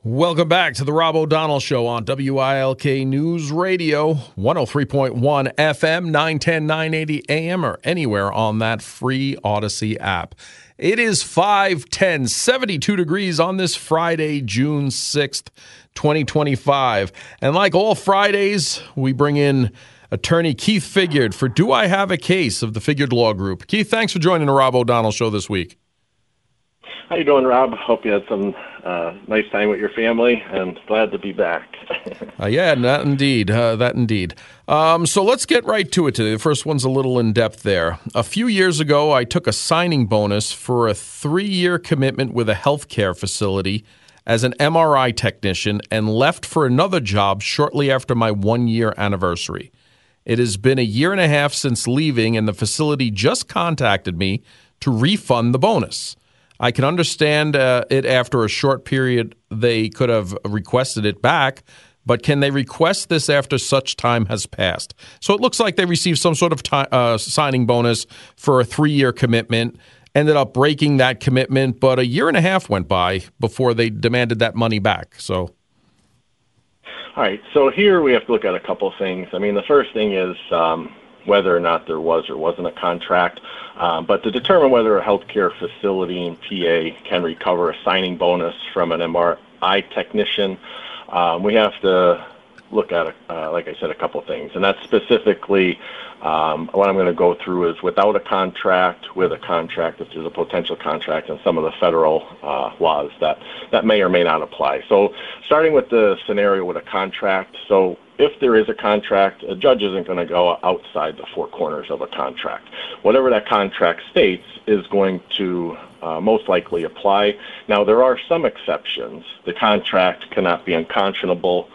Welcome back to the Rob O'Donnell Show on WILK News Radio, 103.1 FM, 910, 980 AM, or anywhere on that free Odyssey app. It is 5:10, 72 degrees on this Friday, June 6th, 2025. And like all Fridays, we bring in attorney Keith Figured for Do I Have a Case of the Figured Law Group. Keith, thanks for joining the Rob O'Donnell Show this week. How you doing, Rob? Hope you had some nice time with your family, and glad to be back. Yeah, that indeed. So let's get right to it today. The first one's a little in-depth there. A few years ago, I took a signing bonus for a 3-year commitment with a healthcare facility as an MRI technician and left for another job shortly after my 1-year anniversary. It has been a year and a half since leaving, and the facility just contacted me to refund the bonus. I can understand it after a short period, they could have requested it back, but can they request this after such time has passed? So it looks like they received some sort of signing bonus for a 3-year commitment, ended up breaking that commitment, but a year and a half went by before they demanded that money back. So, all right, so here we have to look at a couple of things. I mean, the first thing is whether or not there was or wasn't a contract. But to determine whether a healthcare facility in PA can recover a signing bonus from an MRI technician, we have to look at, like I said, a couple of things. And that's specifically what I'm going to go through is without a contract, with a contract, if there's a potential contract, and some of the federal laws that may or may not apply. So starting with the scenario with a contract, so if there is a contract, a judge isn't going to go outside the four corners of a contract. Whatever that contract states is going to most likely apply. Now, there are some exceptions. The contract cannot be unconscionable.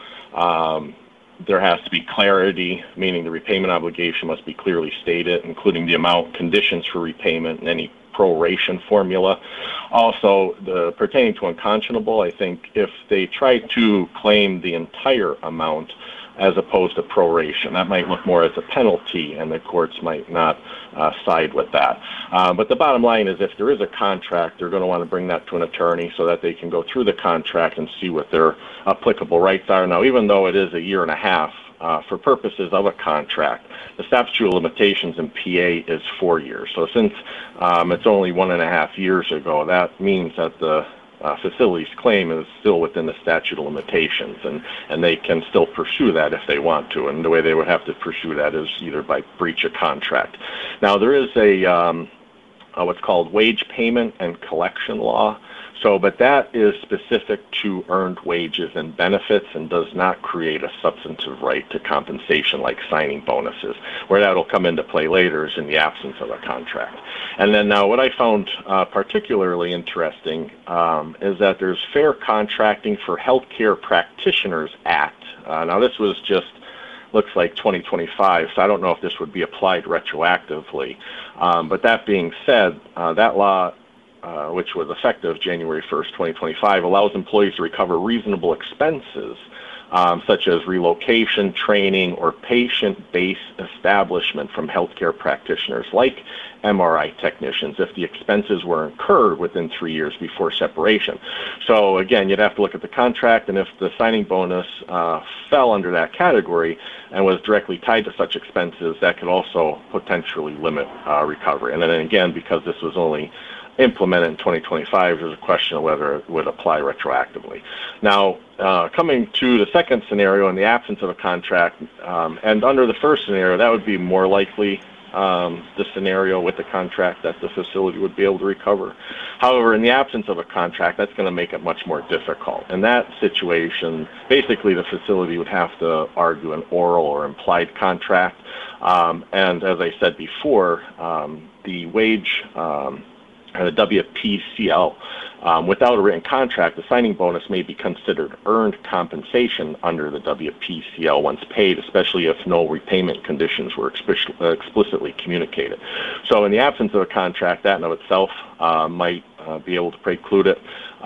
There has to be clarity, meaning the repayment obligation must be clearly stated, including the amount, conditions for repayment, and any proration formula. Also, pertaining to unconscionable, I think if they try to claim the entire amount as opposed to proration, that might look more as a penalty, and the courts might not side with that. But the bottom line is if there is a contract, they're going to want to bring that to an attorney so that they can go through the contract and see what their applicable rights are. Now, even though it is a year and a half, for purposes of a contract, the statute of limitations in PA is 4 years. So since it's only 1.5 years ago, that means that the facility's claim is still within the statute of limitations, and they can still pursue that if they want to. And the way they would have to pursue that is either by breach of contract. Now, there is a what's called wage payment and collection law. But that is specific to earned wages and benefits and does not create a substantive right to compensation like signing bonuses. Where that will come into play later is in the absence of a contract. And then now what I found particularly interesting is that there's Fair Contracting for Healthcare Practitioners Act. Now this was just looks like 2025, so I don't know if this would be applied retroactively. But that being said, that law which was effective January 1st, 2025, allows employees to recover reasonable expenses such as relocation, training, or patient-based establishment from healthcare practitioners like MRI technicians if the expenses were incurred within 3 years before separation. So again, you'd have to look at the contract, and if the signing bonus fell under that category and was directly tied to such expenses, that could also potentially limit recovery. And then again, because this was only implemented in 2025, there's a question of whether it would apply retroactively. Now, coming to the second scenario, in the absence of a contract, and under the first scenario, that would be more likely the scenario with the contract that the facility would be able to recover. However, in the absence of a contract, that's going to make it much more difficult. In that situation, basically the facility would have to argue an oral or implied contract. And as I said before, the wage the WPCL, without a written contract, the signing bonus may be considered earned compensation under the WPCL once paid, especially if no repayment conditions were explicitly communicated. So in the absence of a contract, that in of itself might be able to preclude it.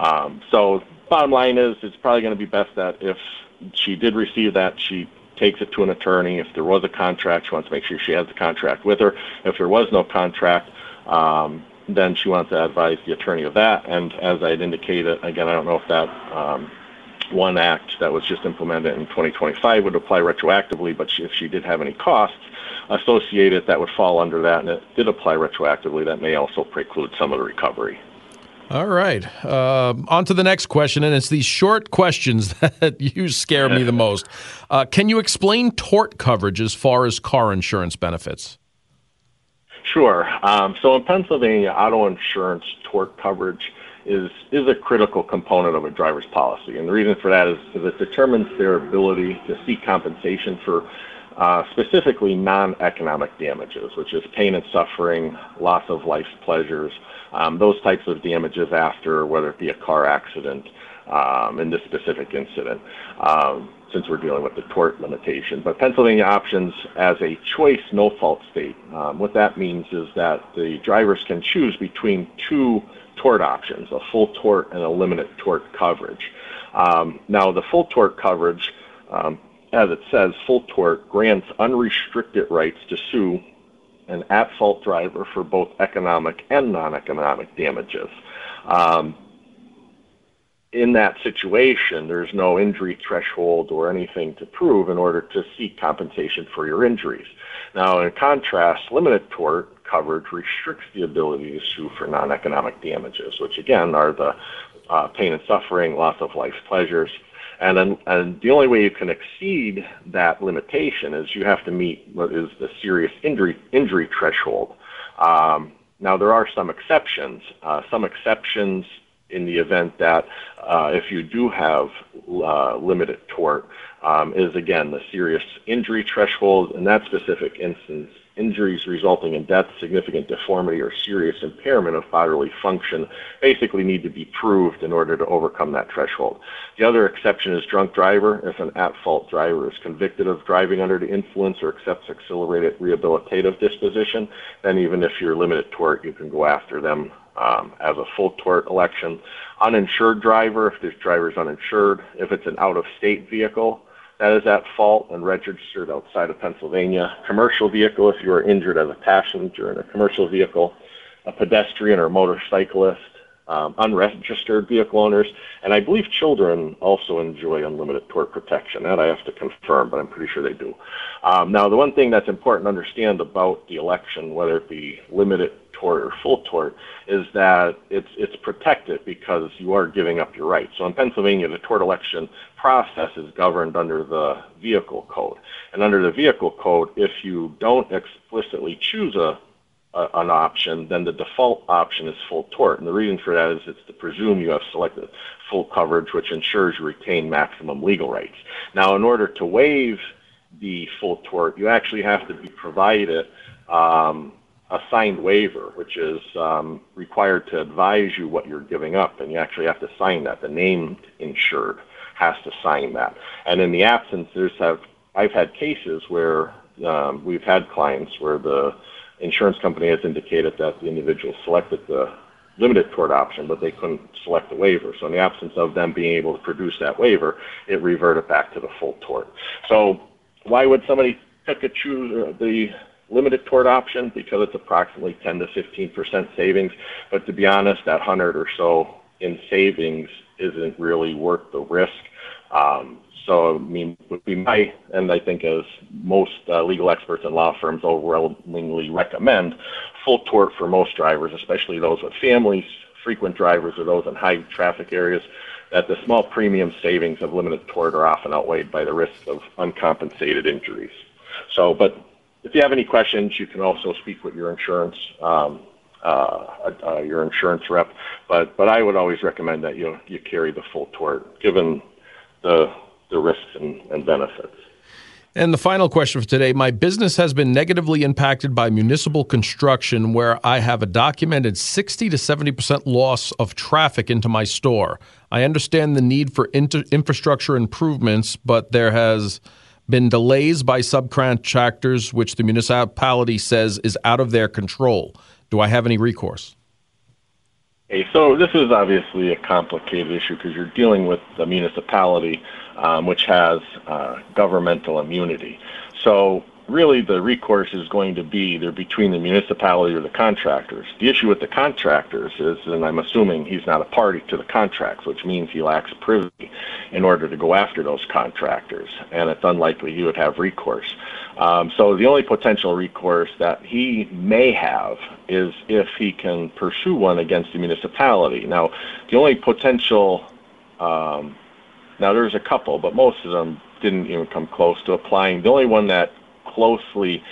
So bottom line is, it's probably going to be best that if she did receive that, she takes it to an attorney. If there was a contract, she wants to make sure she has the contract with her. If there was no contract, then she wants to advise the attorney of that. And as I had indicated, again, I don't know if that one act that was just implemented in 2025 would apply retroactively, but if she did have any costs associated that would fall under that, and it did apply retroactively, that may also preclude some of the recovery. All right. On to the next question, and it's these short questions that you scare me the most. Can you explain tort coverage as far as car insurance benefits? Sure. So in Pennsylvania, auto insurance tort coverage is a critical component of a driver's policy. And the reason for that is it determines their ability to seek compensation for specifically non-economic damages, which is pain and suffering, loss of life's pleasures, those types of damages after, whether it be a car accident in this specific incident, since we're dealing with the tort limitation. But Pennsylvania options as a choice no-fault state. What that means is that the drivers can choose between two tort options, a full tort and a limited tort coverage. Now, the full tort coverage, as it says, full tort grants unrestricted rights to sue an at-fault driver for both economic and non-economic damages. In that situation, there's no injury threshold or anything to prove in order to seek compensation for your injuries. Now, in contrast, limited tort coverage restricts the ability to sue for non-economic damages, which again are the pain and suffering, loss of life's pleasures. And the only way you can exceed that limitation is you have to meet what is the serious injury threshold. Now, there are some exceptions. Some exceptions in the event that if you do have limited tort is, again, the serious injury threshold. In that specific instance, injuries resulting in death, significant deformity, or serious impairment of bodily function basically need to be proved in order to overcome that threshold. The other exception is drunk driver. If an at-fault driver is convicted of driving under the influence or accepts accelerated rehabilitative disposition, then even if you're limited tort, you can go after them as a full tort election. Uninsured driver, if this driver is uninsured, if it's an out-of-state vehicle that is at fault and registered outside of Pennsylvania, commercial vehicle, if you are injured as a passenger in a commercial vehicle, a pedestrian or motorcyclist, unregistered vehicle owners, and I believe children also enjoy unlimited tort protection. That I have to confirm, but I'm pretty sure they do. Now, the one thing that's important to understand about the election, whether it be limited tort or full tort, is that it's protected because you are giving up your rights. So in Pennsylvania, the tort election process is governed under the vehicle code. And under the vehicle code, if you don't explicitly choose an option, then the default option is full tort. And the reason for that is it's to presume you have selected full coverage, which ensures you retain maximum legal rights. Now, in order to waive the full tort, you actually have to be provided a signed waiver, which is required to advise you what you're giving up, and you actually have to sign that. The named insured has to sign that. And in the absence, I've had cases where we've had clients where the insurance company has indicated that the individual selected the limited tort option, but they couldn't select the waiver. So in the absence of them being able to produce that waiver, it reverted back to the full tort. So why would somebody choose the limited tort option? Because it's approximately 10 to 15% savings. But to be honest, that 100 or so in savings isn't really worth the risk. So, I mean, would be my, and I think as most legal experts and law firms overwhelmingly recommend, full tort for most drivers, especially those with families, frequent drivers, or those in high traffic areas, that the small premium savings of limited tort are often outweighed by the risk of uncompensated injuries. So, but if you have any questions, you can also speak with your insurance rep. But I would always recommend that you carry the full tort, given the risks and benefits. And the final question for today: my business has been negatively impacted by municipal construction where I have a documented 60 to 70% loss of traffic into my store. I understand the need for infrastructure improvements, but there has been delays by subcontractors, which the municipality says is out of their control. Do I have any recourse? Okay, so this is obviously a complicated issue because you're dealing with the municipality, which has governmental immunity. So really the recourse is going to be either between the municipality or the contractors. The issue with the contractors is, and I'm assuming he's not a party to the contracts, which means he lacks privity in order to go after those contractors, and it's unlikely he would have recourse. So the only potential recourse that he may have is if he can pursue one against the municipality. Now, the only potential, now there's a couple, but most of them didn't even come close to applying. The only one that closely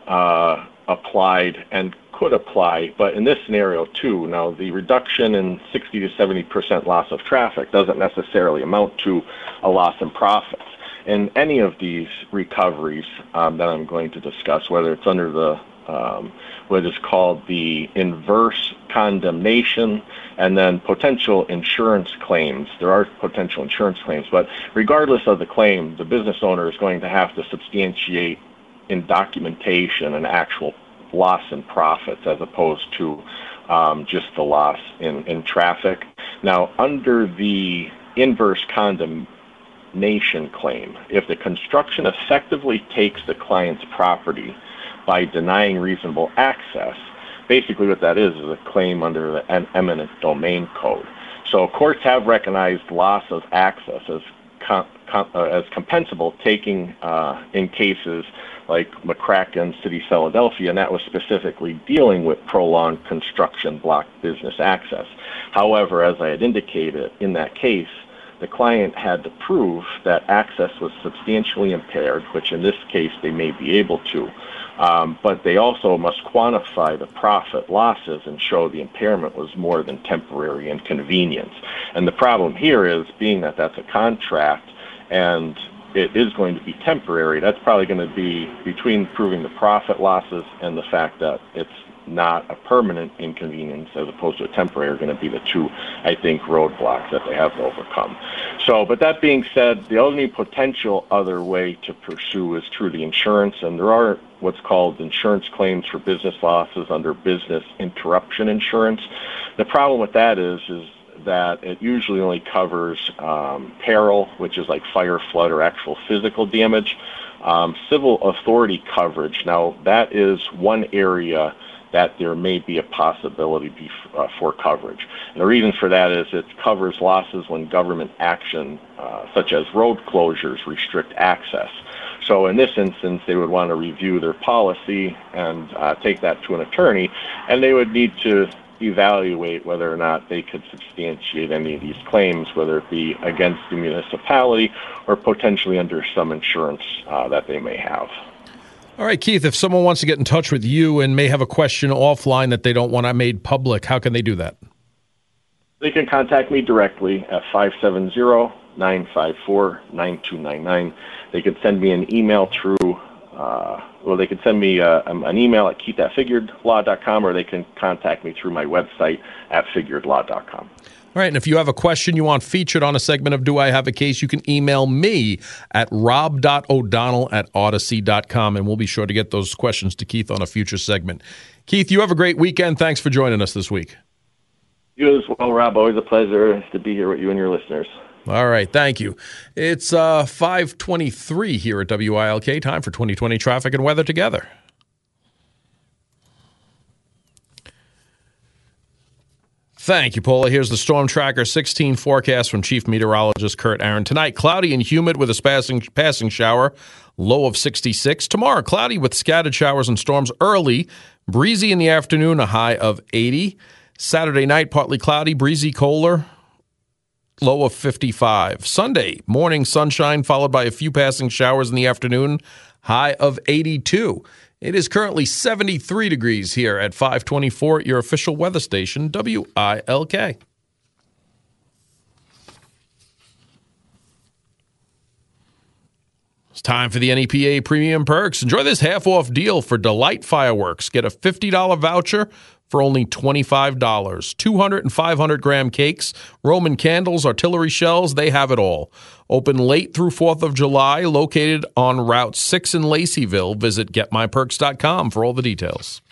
applied and could apply, but in this scenario too, now the reduction in 60 to 70% loss of traffic doesn't necessarily amount to a loss in profits. In any of these recoveries that I'm going to discuss, whether it's under the what is called the inverse condemnation and then potential insurance claims. There are potential insurance claims, but regardless of the claim, the business owner is going to have to substantiate in documentation an actual loss in profits as opposed to just the loss in traffic. Now, under the inverse condemnation claim, if the construction effectively takes the client's property by denying reasonable access, basically what that is a claim under the eminent domain code. So courts have recognized loss of access as compensable, taking in cases like McCracken, City, Philadelphia, and that was specifically dealing with prolonged construction block business access. However, as I had indicated in that case, the client had to prove that access was substantially impaired, which in this case they may be able to, but they also must quantify the profit losses and show the impairment was more than temporary inconvenience. And the problem here is, being that that's a contract and it is going to be temporary, that's probably going to be between proving the profit losses and the fact that it's not a permanent inconvenience as opposed to a temporary are going to be the two, I think, roadblocks that they have to overcome. So, but that being said, the only potential other way to pursue is through the insurance, and there are what's called insurance claims for business losses under business interruption insurance. The problem with that is that it usually only covers peril, which is like fire, flood, or actual physical damage. Civil authority coverage, now that is one area that there may be a possibility for coverage. And the reason for that is it covers losses when government action, such as road closures, restrict access. So in this instance, they would want to review their policy and take that to an attorney, and they would need to evaluate whether or not they could substantiate any of these claims, whether it be against the municipality or potentially under some insurance that they may have. All right, Keith, if someone wants to get in touch with you and may have a question offline that they don't want made public, how can they do that? They can contact me directly at 570-954-9299. They can send me an email through, they can send me an email at keith@figuredlaw.com, or they can contact me through my website at figuredlaw.com. All right, and if you have a question you want featured on a segment of Do I Have a Case, you can email me at rob.o'donnell@odyssey.com, and we'll be sure to get those questions to Keith on a future segment. Keith, you have a great weekend. Thanks for joining us this week. You as well, Rob. Always a pleasure to be here with you and your listeners. All right, thank you. It's 5:23 here at WILK. Time for 2020 traffic and weather together. Thank you, Paula. Here's the Storm Tracker 16 forecast from Chief Meteorologist Kurt Aaron. Tonight, cloudy and humid with a passing shower, low of 66. Tomorrow, cloudy with scattered showers and storms early, breezy in the afternoon, a high of 80. Saturday night, partly cloudy, breezy, colder, low of 55. Sunday, morning sunshine followed by a few passing showers in the afternoon, high of 82. It is currently 73 degrees here at 524 at your official weather station, WILK. It's time for the NEPA Premium Perks. Enjoy this half-off deal for Delight Fireworks. Get a $50 voucher for only $25. 200 and 500-gram cakes, Roman candles, artillery shells, they have it all. Open late through 4th of July, located on Route 6 in Laceyville. Visit getmyperks.com for all the details.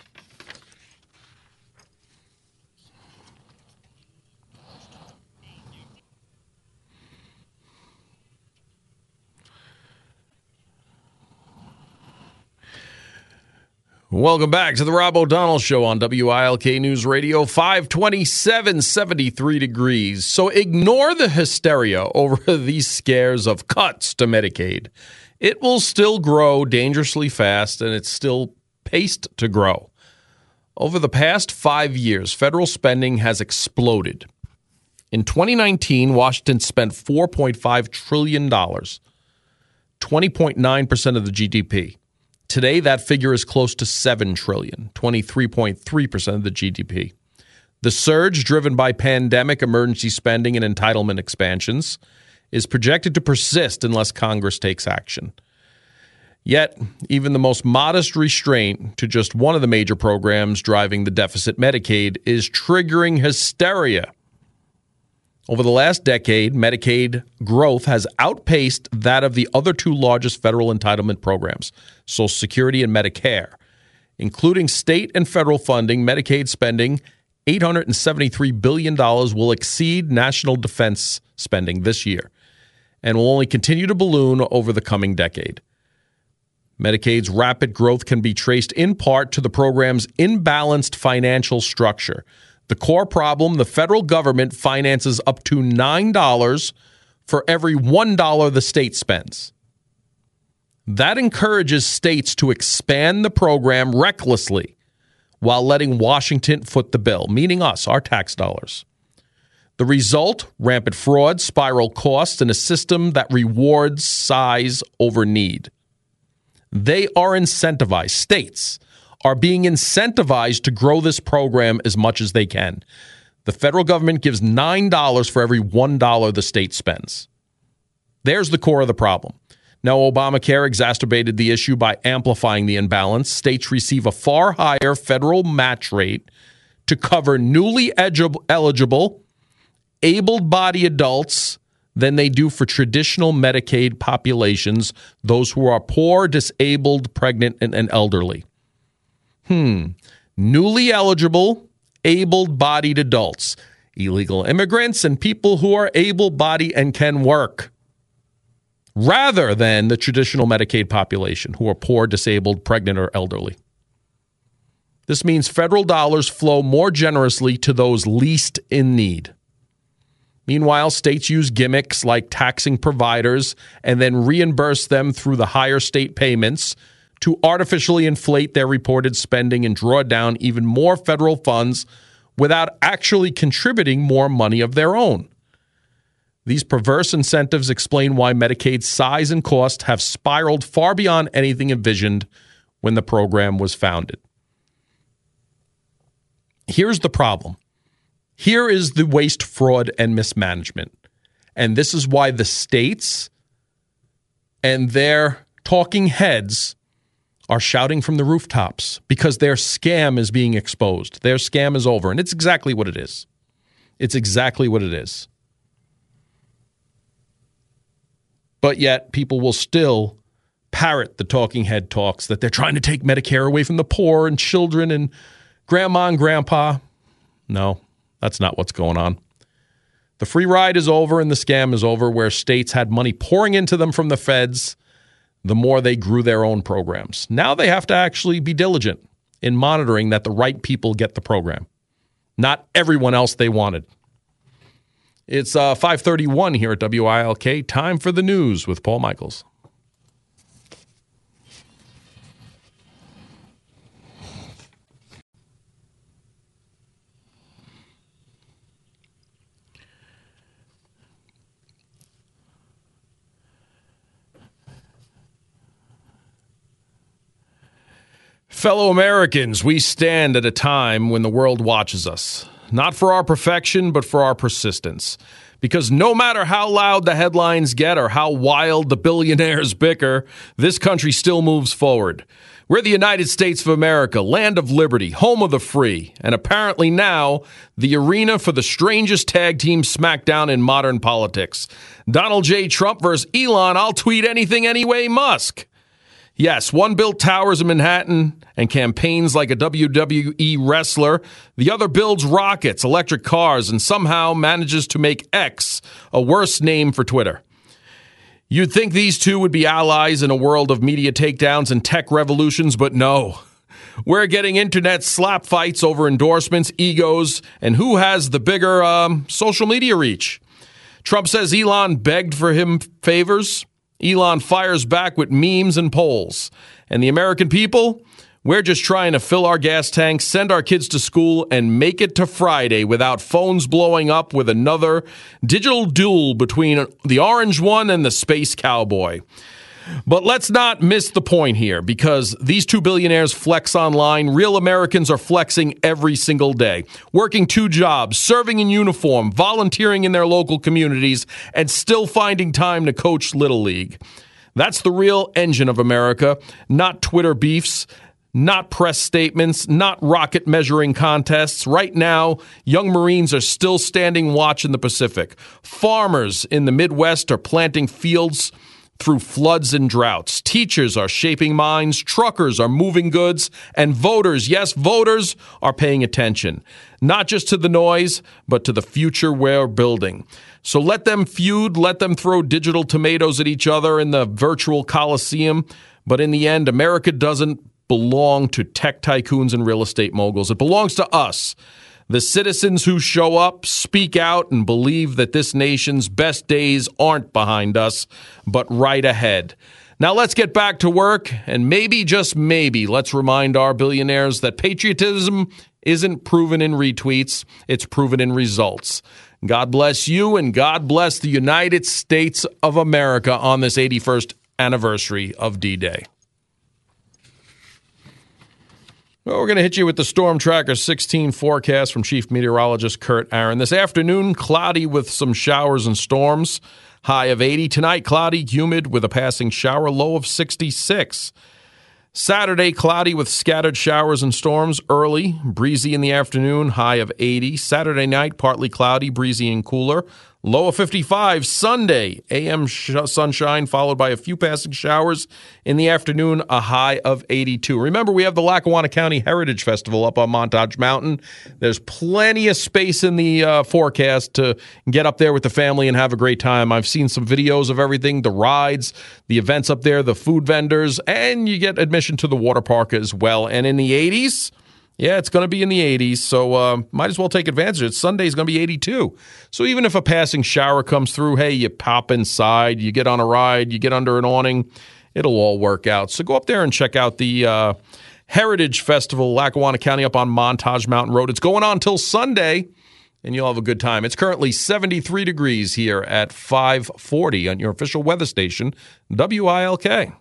Welcome back to the Rob O'Donnell Show on WILK News Radio, 527, 73 degrees. So ignore the hysteria over these scares of cuts to Medicaid. It will still grow dangerously fast, and it's still paced to grow. Over the past 5 years, federal spending has exploded. In 2019, Washington spent $4.5 trillion, 20.9% of the GDP. Today, that figure is close to $7 trillion, 23.3% of the GDP. The surge, driven by pandemic emergency spending and entitlement expansions, is projected to persist unless Congress takes action. Yet, even the most modest restraint to just one of the major programs driving the deficit, Medicaid, is triggering hysteria. Over the last decade, Medicaid growth has outpaced that of the other two largest federal entitlement programs, Social Security and Medicare. Including state and federal funding, Medicaid spending, $873 billion, will exceed national defense spending this year and will only continue to balloon over the coming decade. Medicaid's rapid growth can be traced in part to the program's imbalanced financial structure. The core problem, the federal government finances up to $9 for every $1 the state spends. That encourages states to expand the program recklessly while letting Washington foot the bill, meaning us, our tax dollars. The result, rampant fraud, spiral costs, and a system that rewards size over need. They are incentivized. States are being incentivized to grow this program as much as they can. The federal government gives $9 for every $1 the state spends. There's the core of the problem. Now, Obamacare exacerbated the issue by amplifying the imbalance. States receive a far higher federal match rate to cover newly eligible, able-bodied adults than they do for traditional Medicaid populations, those who are poor, disabled, pregnant, and elderly. Newly eligible, able-bodied adults, illegal immigrants, and people who are able-bodied and can work, rather than the traditional Medicaid population who are poor, disabled, pregnant, or elderly. This means federal dollars flow more generously to those least in need. Meanwhile, states use gimmicks like taxing providers and then reimburse them through the higher state payments to artificially inflate their reported spending and draw down even more federal funds without actually contributing more money of their own. These perverse incentives explain why Medicaid's size and cost have spiraled far beyond anything envisioned when the program was founded. Here's the problem. Here is the waste, fraud, and mismanagement. And this is why the states and their talking heads are shouting from the rooftops, because their scam is being exposed. Their scam is over, and it's exactly what it is. It's exactly what it is. But yet, people will still parrot the talking head talks that they're trying to take Medicare away from the poor and children and grandma and grandpa. No, that's not what's going on. The free ride is over and the scam is over, where states had money pouring into them from the feds the more they grew their own programs. Now they have to actually be diligent in monitoring that the right people get the program, not everyone else they wanted. It's 5:31 here at WILK. Time for the news with Paul Michaels. Fellow Americans, we stand at a time when the world watches us, not for our perfection, but for our persistence. Because no matter how loud the headlines get or how wild the billionaires bicker, this country still moves forward. We're the United States of America, land of liberty, home of the free, and apparently now the arena for the strangest tag team smackdown in modern politics. Donald J. Trump versus Elon, I'll tweet anything anyway, Musk. Yes, one built towers in Manhattan and campaigns like a WWE wrestler. The other builds rockets, electric cars, and somehow manages to make X a worse name for Twitter. You'd think these two would be allies in a world of media takedowns and tech revolutions, but no. We're getting internet slap fights over endorsements, egos, and who has the bigger social media reach. Trump says Elon begged for him favors. Elon fires back with memes and polls. And the American people, we're just trying to fill our gas tanks, send our kids to school, and make it to Friday without phones blowing up with another digital duel between the orange one and the space cowboy. But let's not miss the point here, because these two billionaires flex online. Real Americans are flexing every single day, working 2 jobs, serving in uniform, volunteering in their local communities, and still finding time to coach Little League. That's the real engine of America, not Twitter beefs, not press statements, not rocket measuring contests. Right now, young Marines are still standing watch in the Pacific. Farmers in the Midwest are planting fields through floods and droughts. Teachers are shaping minds, truckers are moving goods, and voters, yes, voters, are paying attention. Not just to the noise, but to the future we're building. So let them feud, let them throw digital tomatoes at each other in the virtual coliseum. But in the end, America doesn't belong to tech tycoons and real estate moguls. It belongs to us. The citizens who show up, speak out, and believe that this nation's best days aren't behind us, but right ahead. Now let's get back to work, and maybe, just maybe, let's remind our billionaires that patriotism isn't proven in retweets, it's proven in results. God bless you, and God bless the United States of America on this 81st anniversary of D-Day. Well, we're going to hit you with the Storm Tracker 16 forecast from Chief Meteorologist Kurt Aaron. This afternoon, cloudy with some showers and storms. High of 80. Tonight, cloudy, humid with a passing shower. Low of 66. Saturday, cloudy with scattered showers and storms. Early, breezy in the afternoon. High of 80. Saturday night, partly cloudy, breezy and cooler. Low of 55. Sunday, AM sunshine followed by a few passing showers. In the afternoon, a high of 82. Remember, we have the Lackawanna County Heritage Festival up on Montage Mountain. There's plenty of space in the forecast to get up there with the family and have a great time. I've seen some videos of everything, the rides, the events up there, the food vendors, and you get admission to the water park as well. And in the 80s, yeah, it's going to be in the 80s, so might as well take advantage of it. Sunday's going to be 82. So even if a passing shower comes through, hey, you pop inside, you get on a ride, you get under an awning, it'll all work out. So go up there and check out the Heritage Festival, Lackawanna County, up on Montage Mountain Road. It's going on till Sunday, and you'll have a good time. It's currently 73 degrees here at 540 on your official weather station, WILK.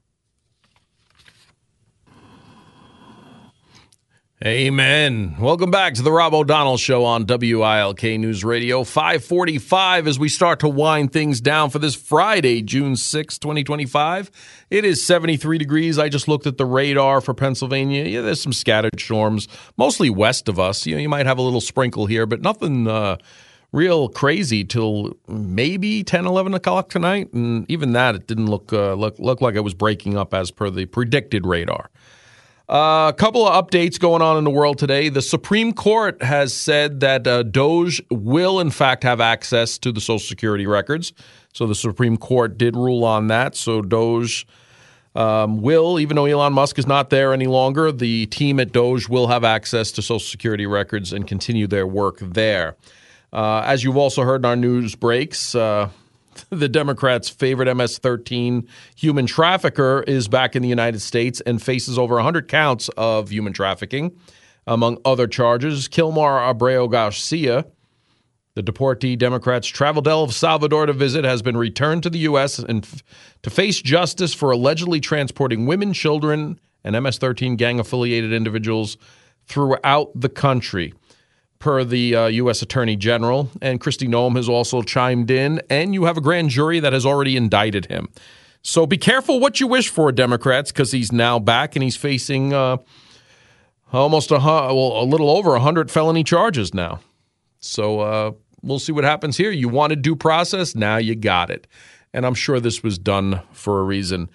Amen. Welcome back to the Rob O'Donnell Show on WILK News Radio. 5:45 as we start to wind things down for this Friday, June 6, 2025. It is 73 degrees. I just looked at the radar for Pennsylvania. Yeah, there's some scattered storms, mostly west of us. You might have a little sprinkle here, but nothing real crazy till maybe 10, 11 o'clock tonight. And even that, it didn't look like it was breaking up as per the predicted radar. A couple of updates going on in the world today. The Supreme Court has said that DOJ will, in fact, have access to the Social Security records. So the Supreme Court did rule on that. So DOJ will, even though Elon Musk is not there any longer, the team at DOJ will have access to Social Security records and continue their work there. As you've also heard in our news breaks, the Democrats' favorite MS-13 human trafficker is back in the United States and faces over 100 counts of human trafficking, among other charges. Kilmar Abreu Garcia, the deportee Democrats traveled to El Salvador to visit, has been returned to the U.S. and to face justice for allegedly transporting women, children, and MS-13 gang-affiliated individuals throughout the country, per the U.S. Attorney General. And Kristi Noem has also chimed in, and you have a grand jury that has already indicted him. So be careful what you wish for, Democrats, because he's now back and he's facing almost a little over 100 felony charges now. So we'll see what happens here. You wanted due process, now you got it. And I'm sure this was done for a reason.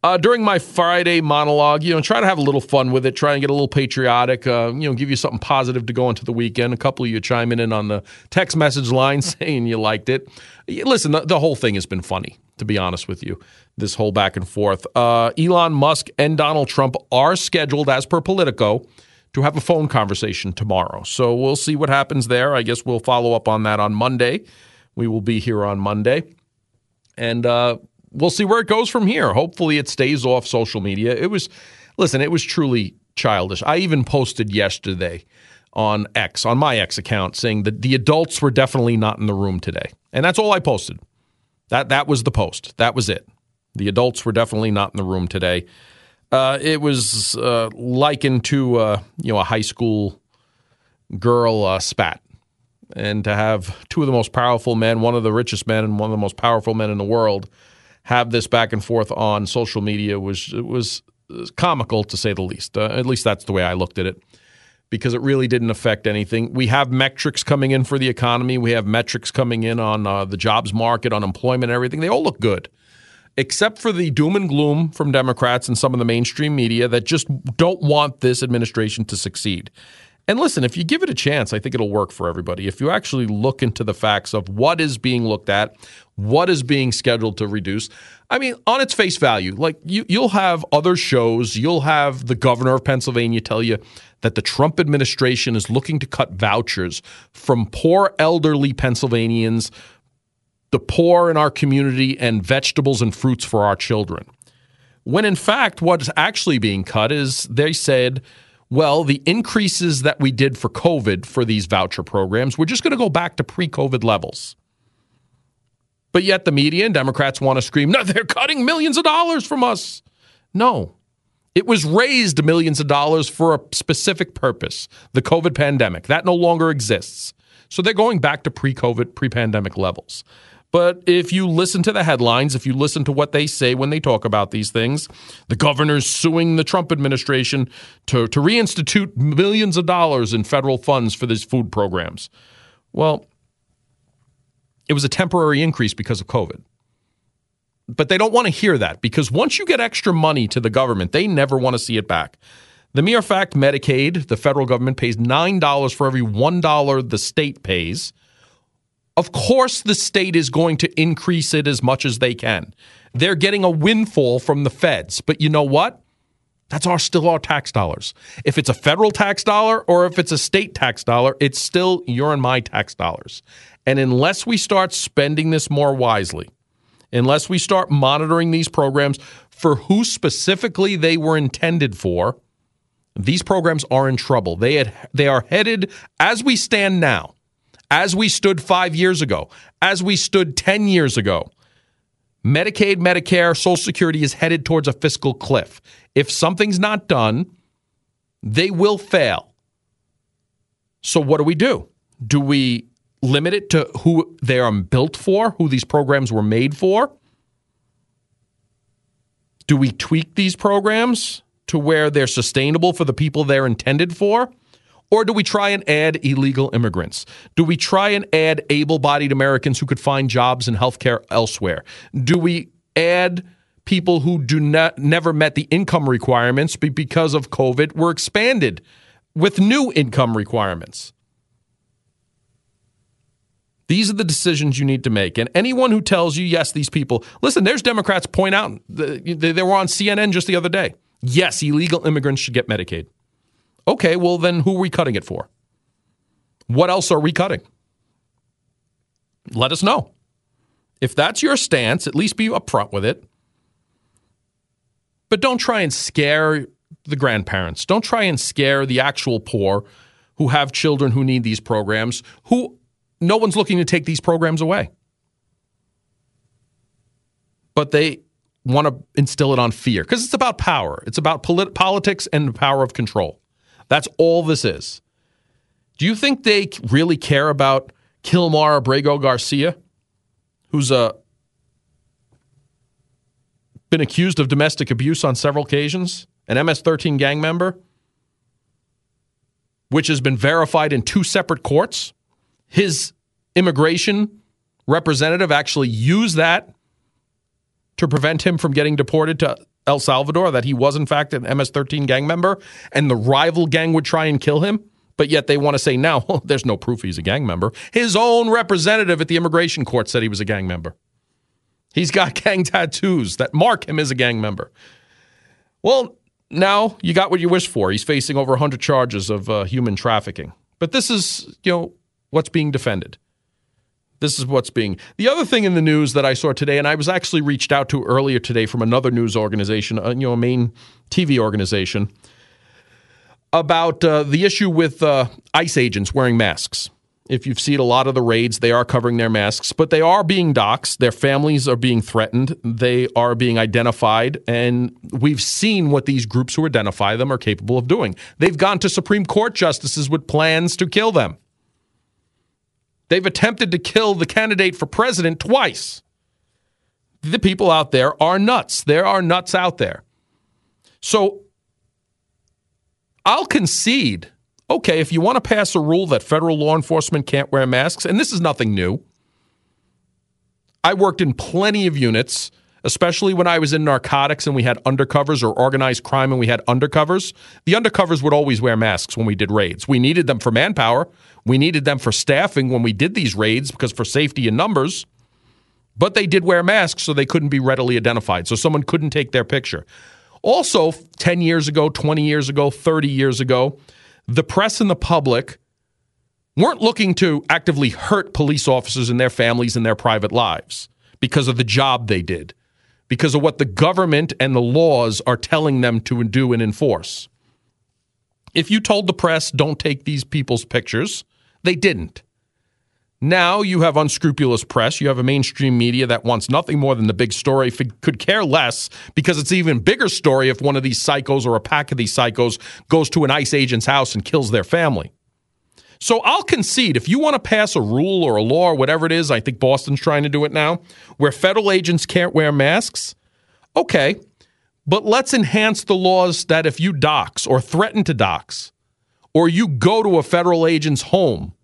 During my Friday monologue, try to have a little fun with it, try and get a little patriotic, give you something positive to go into the weekend. A couple of you chiming in on the text message line saying you liked it. Listen, the whole thing has been funny, to be honest with you, this whole back and forth. Elon Musk and Donald Trump are scheduled, as per Politico, to have a phone conversation tomorrow. So we'll see what happens there. I guess we'll follow up on that on Monday. We will be here on Monday. And we'll see where it goes from here. Hopefully it stays off social media. It was truly childish. I even posted yesterday on X, on my X account, saying that the adults were definitely not in the room today. And that's all I posted. That was the post. That was it. The adults were definitely not in the room today. It was likened to a high school girl spat. And to have two of the most powerful men, one of the richest men and one of the most powerful men in the world, have this back and forth on social media was comical, to say the least. At least that's the way I looked at it, because it really didn't affect anything. We have metrics coming in for the economy. We have metrics coming in on the jobs market, unemployment, and everything. They all look good, except for the doom and gloom from Democrats and some of the mainstream media that just don't want this administration to succeed. And listen, if you give it a chance, I think it'll work for everybody. If you actually look into the facts of what is being looked at, what is being scheduled to reduce, I mean, on its face value, like you'll have other shows, you'll have the governor of Pennsylvania tell you that the Trump administration is looking to cut vouchers from poor elderly Pennsylvanians, the poor in our community, and vegetables and fruits for our children. When in fact, what's actually being cut is, they said, well, the increases that we did for COVID for these voucher programs, we're just going to go back to pre-COVID levels. But yet the media and Democrats want to scream, no, they're cutting millions of dollars from us. No, it was raised millions of dollars for a specific purpose, the COVID pandemic. That no longer exists. So they're going back to pre-COVID, pre-pandemic levels. But if you listen to the headlines, if you listen to what they say when they talk about these things, the governor's suing the Trump administration to reinstitute millions of dollars in federal funds for these food programs. Well, it was a temporary increase because of COVID. But they don't want to hear that, because once you get extra money to the government, they never want to see it back. The mere fact Medicaid, the federal government pays $9 for every $1 the state pays. Of course, the state is going to increase it as much as they can. They're getting a windfall from the feds. But you know what? That's still our tax dollars. If it's a federal tax dollar or if it's a state tax dollar, it's still your and my tax dollars. And unless we start spending this more wisely, unless we start monitoring these programs for who specifically they were intended for, these programs are in trouble. They are headed, as we stand now, as we stood 5 years ago, as we stood 10 years ago, Medicaid, Medicare, Social Security is headed towards a fiscal cliff. If something's not done, they will fail. So what do? Do we limit it to who they are built for, who these programs were made for? Do we tweak these programs to where they're sustainable for the people they're intended for? Or do we try and add illegal immigrants? Do we try and add able-bodied Americans who could find jobs in healthcare elsewhere? Do we add people who never met the income requirements because of COVID were expanded with new income requirements? These are the decisions you need to make. And anyone who tells you, yes, these people, listen, there's Democrats point out, they were on CNN just the other day. Yes, illegal immigrants should get Medicaid. Okay, well then who are we cutting it for? What else are we cutting? Let us know. If that's your stance, at least be upfront with it. But don't try and scare the grandparents. Don't try and scare the actual poor who have children who need these programs, who no one's looking to take these programs away. But they want to instill it on fear because it's about power. It's about politics and the power of control. That's all this is. Do you think they really care about Kilmar Abrego Garcia, who's been accused of domestic abuse on several occasions, an MS-13 gang member, which has been verified in 2 separate courts? His immigration representative actually used that to prevent him from getting deported to El Salvador that he was, in fact, an MS-13 gang member and the rival gang would try and kill him? But yet they want to say now, there's no proof he's a gang member. His own representative at the immigration court said he was a gang member. He's got gang tattoos that mark him as a gang member. Well, now you got what you wished for. He's facing over 100 charges of human trafficking. But this is, what's being defended. This is what's being... The other thing in the news that I saw today, and I was actually reached out to earlier today from another news organization, a main TV organization, about the issue with ICE agents wearing masks. If you've seen a lot of the raids, they are covering their masks, but they are being doxxed. Their families are being threatened. They are being identified, and we've seen what these groups who identify them are capable of doing. They've gone to Supreme Court justices with plans to kill them. They've attempted to kill the candidate for president twice. The people out there are nuts. There are nuts out there. So I'll concede, okay, if you want to pass a rule that federal law enforcement can't wear masks, and this is nothing new. I worked in plenty of units, especially when I was in narcotics and we had undercovers, or organized crime and we had undercovers. The undercovers would always wear masks when we did raids. We needed them for manpower. We needed them for staffing when we did these raids because for safety in numbers. But they did wear masks so they couldn't be readily identified, so someone couldn't take their picture. Also, 10 years ago, 20 years ago, 30 years ago, the press and the public weren't looking to actively hurt police officers and their families and their private lives because of the job they did, because of what the government and the laws are telling them to do and enforce. If you told the press, don't take these people's pictures, they didn't. Now you have unscrupulous press. You have a mainstream media that wants nothing more than the big story, could care less because it's an even bigger story if one of these psychos or a pack of these psychos goes to an ICE agent's house and kills their family. So I'll concede, if you want to pass a rule or a law or whatever it is, I think Boston's trying to do it now, where federal agents can't wear masks, okay, but let's enhance the laws that if you dox or threaten to dox, or you go to a federal agent's home,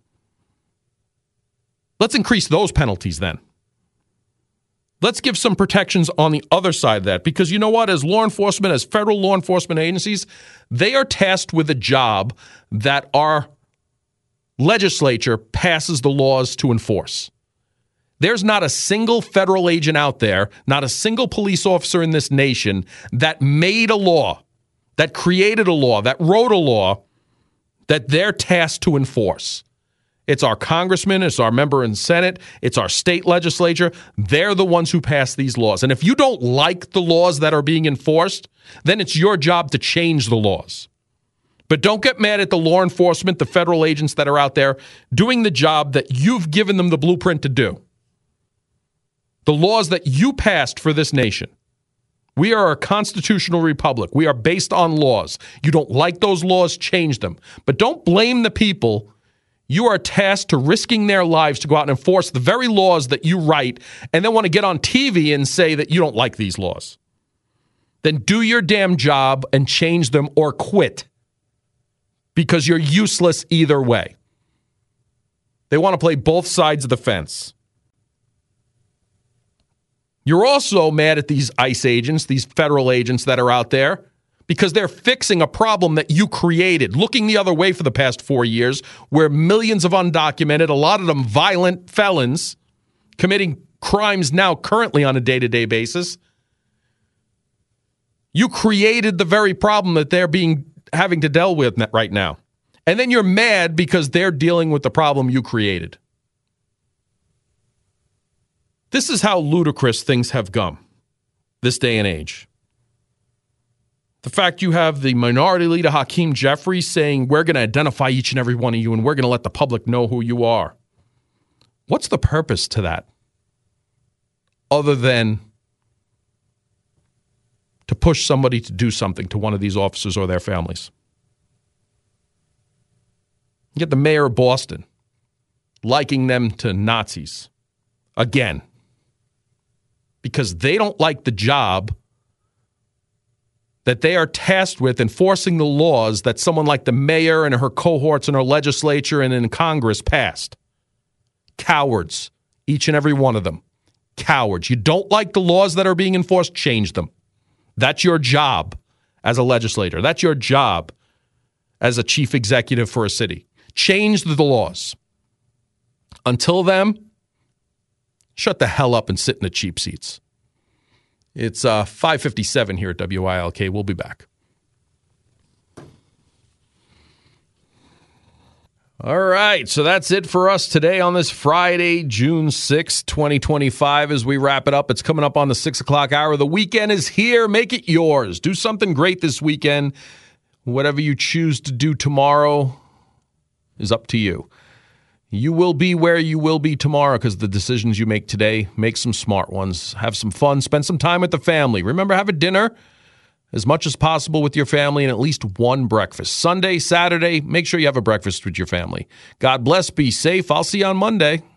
let's increase those penalties then. Let's give some protections on the other side of that, because you know what? As law enforcement, as federal law enforcement agencies, they are tasked with a job that our legislature passes the laws to enforce. There's not a single federal agent out there, not a single police officer in this nation that made a law, that created a law, that wrote a law that they're tasked to enforce. It's our congressman, it's our member in Senate, it's our state legislature. They're the ones who pass these laws. And if you don't like the laws that are being enforced, then it's your job to change the laws. But don't get mad at the law enforcement, the federal agents that are out there doing the job that you've given them the blueprint to do. The laws that you passed for this nation. We are a constitutional republic. We are based on laws. You don't like those laws, change them. But don't blame the people. You are tasked to risking their lives to go out and enforce the very laws that you write and then want to get on TV and say that you don't like these laws. Then do your damn job and change them or quit, because you're useless either way. They want to play both sides of the fence. You're also mad at these ICE agents, these federal agents that are out there, because they're fixing a problem that you created, looking the other way for the past 4 years, where millions of undocumented, a lot of them violent felons, committing crimes now currently on a day-to-day basis. You created the very problem that they're having to deal with right now. And then you're mad because they're dealing with the problem you created. This is how ludicrous things have come this day and age. The fact you have the minority leader, Hakeem Jeffries, saying, we're going to identify each and every one of you and we're going to let the public know who you are. What's the purpose to that? Other than to push somebody to do something to one of these officers or their families. You get the mayor of Boston liking them to Nazis again because they don't like the job that they are tasked with enforcing the laws that someone like the mayor and her cohorts in her legislature and in Congress passed. Cowards, each and every one of them. Cowards. You don't like the laws that are being enforced, change them. That's your job as a legislator. That's your job as a chief executive for a city. Change the laws. Until then, shut the hell up and sit in the cheap seats. It's 5:57 here at WILK. We'll be back. All right, so that's it for us today on this Friday, June 6th, 2025. As we wrap it up, it's coming up on the 6 o'clock hour. The weekend is here. Make it yours. Do something great this weekend. Whatever you choose to do tomorrow is up to you. You will be where you will be tomorrow because the decisions you make today, make some smart ones. Have some fun. Spend some time with the family. Remember, have a dinner as much as possible with your family and at least one breakfast. Sunday, Saturday, make sure you have a breakfast with your family. God bless. Be safe. I'll see you on Monday.